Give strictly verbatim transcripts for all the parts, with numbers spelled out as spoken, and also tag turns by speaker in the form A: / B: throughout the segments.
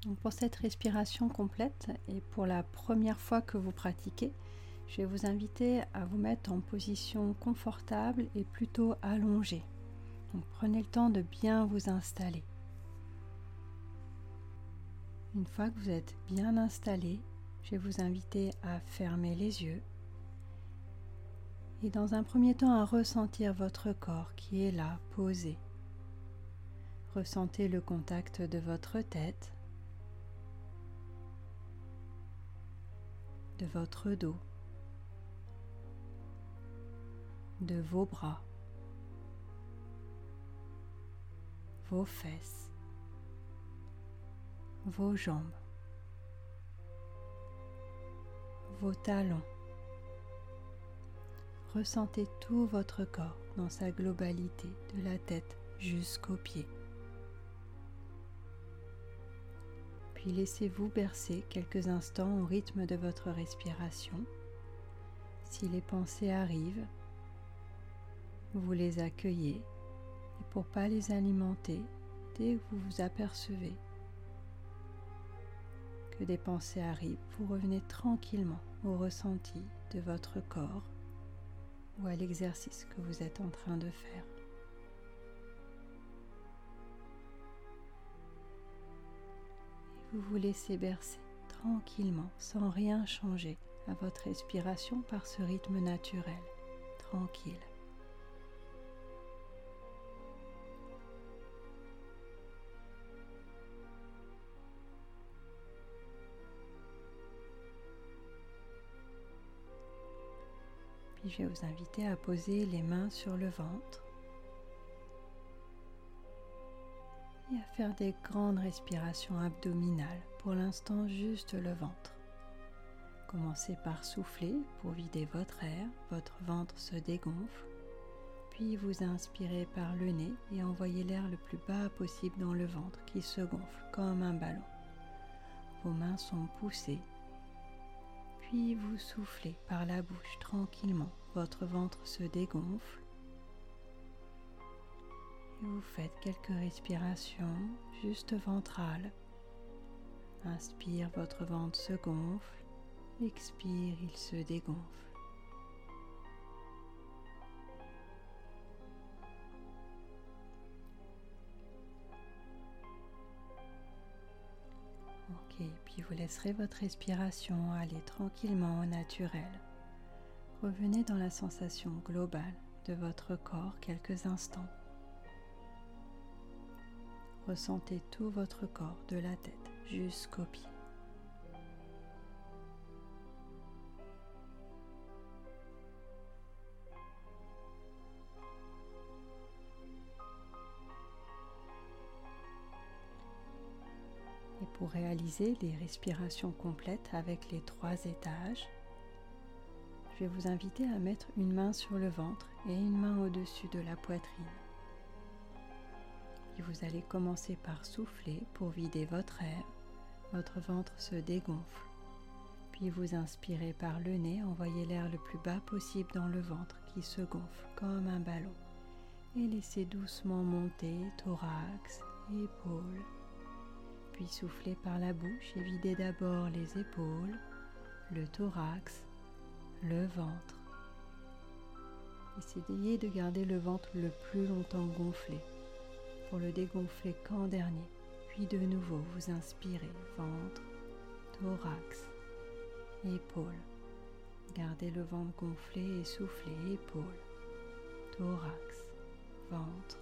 A: Donc pour cette respiration complète et pour la première fois que vous pratiquez, je vais vous inviter à vous mettre en position confortable et plutôt allongée. Donc prenez le temps de bien vous installer. Une fois que vous êtes bien installé, je vais vous inviter à fermer les yeux et dans un premier temps à ressentir votre corps qui est là, posé. Ressentez le contact de votre tête, de votre dos, de vos bras, vos fesses, vos jambes, vos talons. Ressentez tout votre corps dans sa globalité, de la tête jusqu'aux pieds. Puis laissez-vous bercer quelques instants au rythme de votre respiration. Si les pensées arrivent, vous les accueillez et pour ne pas les alimenter, dès que vous vous apercevez que des pensées arrivent, vous revenez tranquillement au ressenti de votre corps ou à l'exercice que vous êtes en train de faire. Et vous vous laissez bercer tranquillement, sans rien changer à votre respiration par ce rythme naturel, tranquille. Puis je vais vous inviter à poser les mains sur le ventre et à faire des grandes respirations abdominales, pour l'instant juste le ventre. Commencez par souffler pour vider votre air, votre ventre se dégonfle, puis vous inspirez par le nez et envoyez l'air le plus bas possible dans le ventre qui se gonfle comme un ballon. Vos mains sont poussées. Puis vous soufflez par la bouche tranquillement, votre ventre se dégonfle et vous faites quelques respirations juste ventrales. Inspire, votre ventre se gonfle, expire, il se dégonfle. Ok, puis vous laisserez votre respiration aller tranquillement au naturel. Revenez dans la sensation globale de votre corps quelques instants. Ressentez tout votre corps de la tête jusqu'aux pieds. Et pour réaliser les respirations complètes avec les trois étages, je vais vous inviter à mettre une main sur le ventre et une main au-dessus de la poitrine. Et vous allez commencer par souffler pour vider votre air, votre ventre se dégonfle. Puis vous inspirez par le nez, envoyez l'air le plus bas possible dans le ventre qui se gonfle comme un ballon. Et laissez doucement monter thorax, épaules. Puis soufflez par la bouche et videz d'abord les épaules, le thorax, le ventre. Essayez de garder le ventre le plus longtemps gonflé pour le dégonfler qu'en dernier. Puis de nouveau, vous inspirez, ventre, thorax, épaules. Gardez le ventre gonflé et soufflez, épaules, thorax, ventre.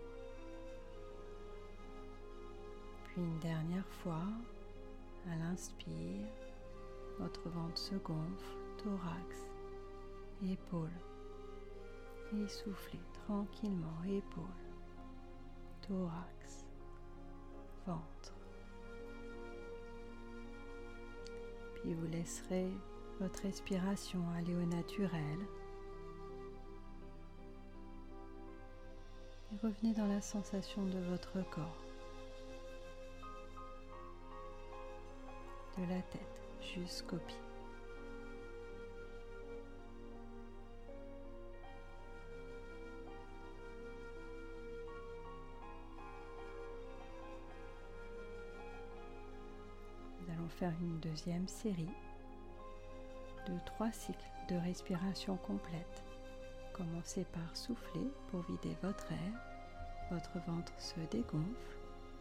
A: Puis une dernière fois, à l'inspire, votre ventre se gonfle, thorax, épaules. Et soufflez tranquillement, épaules, thorax, ventre. Puis vous laisserez votre respiration aller au naturel. Et revenez dans la sensation de votre corps. De la tête jusqu'aux pieds. allons faire une deuxième série de trois cycles de respiration complète. Commencez par souffler pour vider votre air, votre ventre se dégonfle,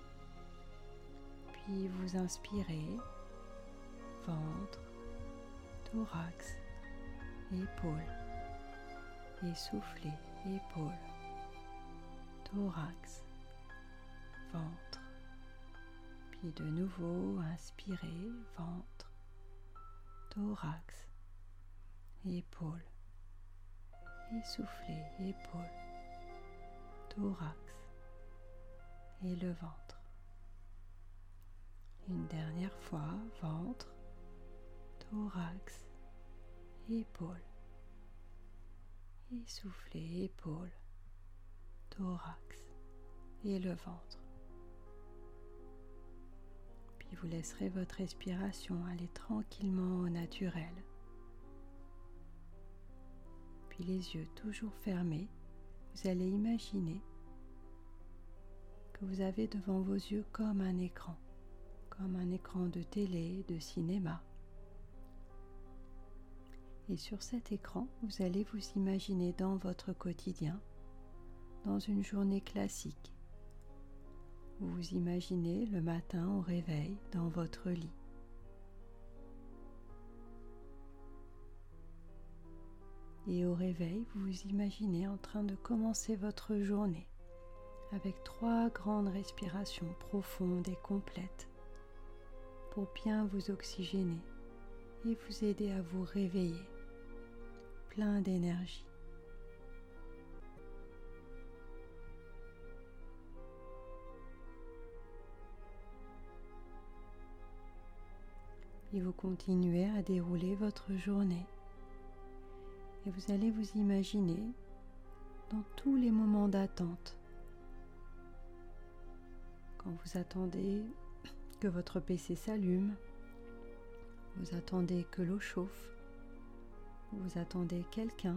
A: puis vous inspirez, ventre, thorax, épaules, et soufflez, épaules, thorax, ventre, puis de nouveau inspirez, ventre, thorax, épaules, et soufflez, épaules, thorax et le ventre. Une dernière fois, ventre, thorax, épaules, et soufflez, épaules, thorax et le ventre. Puis vous laisserez votre respiration aller tranquillement au naturel. Puis les yeux toujours fermés, vous allez imaginer que vous avez devant vos yeux comme un écran, comme un écran de télé, de cinéma. Et sur cet écran, vous allez vous imaginer dans votre quotidien, dans une journée classique. Vous vous imaginez le matin au réveil dans votre lit. Et au réveil, vous vous imaginez en train de commencer votre journée avec trois grandes respirations profondes et complètes pour bien vous oxygéner et vous aider à vous réveiller, plein d'énergie. Et vous continuez à dérouler votre journée. Et vous allez vous imaginer dans tous les moments d'attente. Quand vous attendez que votre P C s'allume, vous attendez que l'eau chauffe, vous attendez quelqu'un.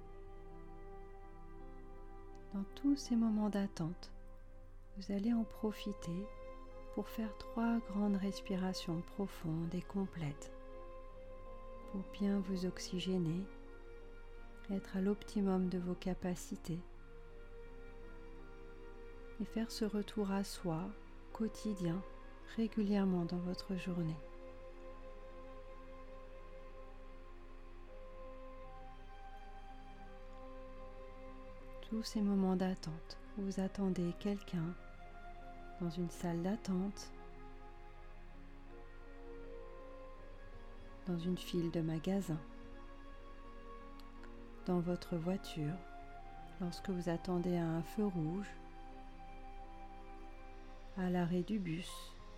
A: Dans tous ces moments d'attente, vous allez en profiter pour faire trois grandes respirations profondes et complètes pour bien vous oxygéner, être à l'optimum de vos capacités et faire ce retour à soi quotidien régulièrement dans votre journée. Tous ces moments d'attente où vous attendez quelqu'un dans une salle d'attente, dans une file de magasin, dans votre voiture, lorsque vous attendez à un feu rouge, à l'arrêt du bus.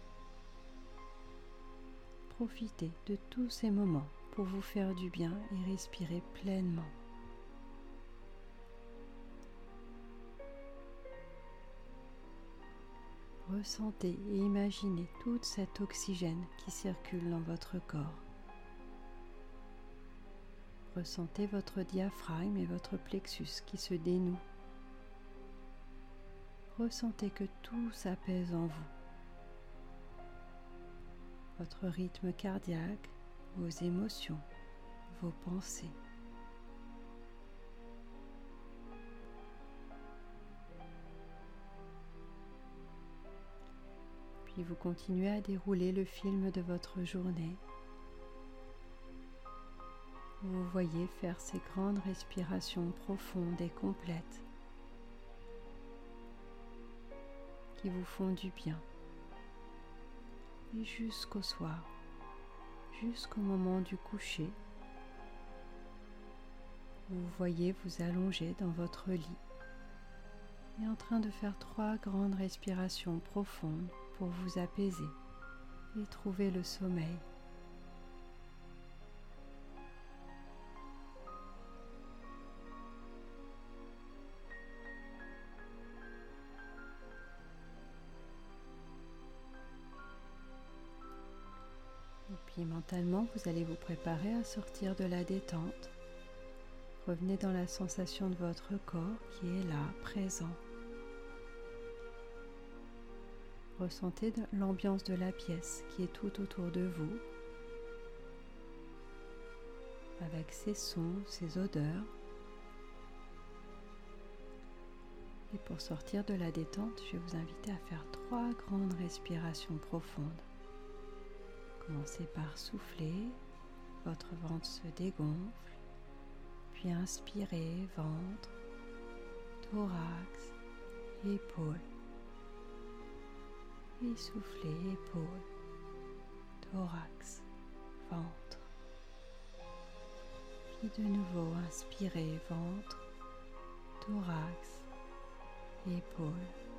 A: Profitez de tous ces moments pour vous faire du bien et respirer pleinement. Ressentez et imaginez tout cet oxygène qui circule dans votre corps. Ressentez votre diaphragme et votre plexus qui se dénouent. Ressentez que tout s'apaise en vous. Votre rythme cardiaque, vos émotions, vos pensées. Puis vous continuez à dérouler le film de votre journée. Vous voyez faire ces grandes respirations profondes et complètes qui vous font du bien. Et jusqu'au soir, jusqu'au moment du coucher, vous voyez vous allonger dans votre lit et en train de faire trois grandes respirations profondes pour vous apaiser et trouver le sommeil. Et puis mentalement, vous allez vous préparer à sortir de la détente. Revenez dans la sensation de votre corps qui est là, présent. Ressentez l'ambiance de la pièce qui est tout autour de vous, avec ses sons, ses odeurs. Et pour sortir de la détente, je vais vous inviter à faire trois grandes respirations profondes. Commencez par souffler, votre ventre se dégonfle, puis inspirez, ventre, thorax, épaules. Et soufflez, épaules, thorax, ventre. Puis de nouveau, inspirez, ventre, thorax, épaules.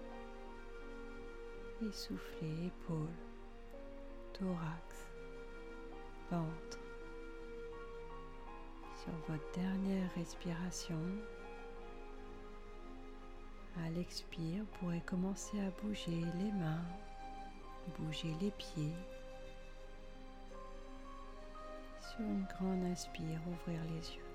A: Et soufflez, épaules, thorax, ventre. Sur votre dernière respiration, à l'expire, vous pourrez commencer à bouger les mains, bouger les pieds. Sur une grande inspire, ouvrir les yeux.